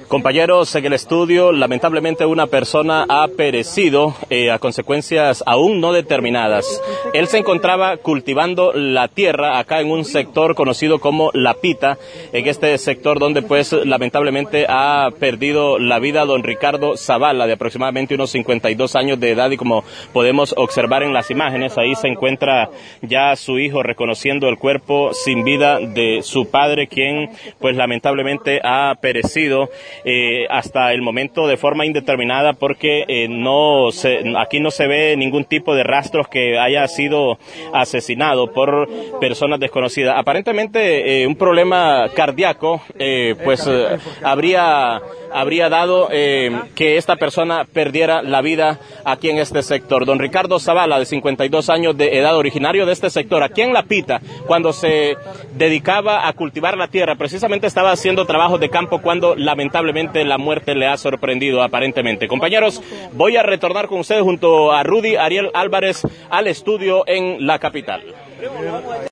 Compañeros, en el estudio, lamentablemente una persona ha perecido a consecuencias aún no determinadas. Él se encontraba cultivando la tierra acá en un sector conocido como La Pita, en este sector donde pues lamentablemente ha perdido la vida don Ricardo Zavala, de aproximadamente unos 52 años de edad, y como podemos observar en las imágenes, ahí se encuentra ya su hijo reconociendo el cuerpo sin vida de su padre, quien pues lamentablemente ha perecido hasta el momento de forma indeterminada, porque aquí no se ve ningún tipo de rastros que haya sido asesinado por personas desconocidas. Aparentemente un problema cardíaco habría dado que esta persona perdiera la vida aquí en este sector. Don Ricardo Zavala, de 52 años de edad, originario de este sector, aquí en La Pita, cuando se dedicaba a cultivar la tierra, precisamente estaba haciendo trabajos de campo cuando lamentablemente la muerte le ha sorprendido aparentemente. Compañeros, voy a retornar con ustedes junto a Rudy Ariel Álvarez al estudio en la capital.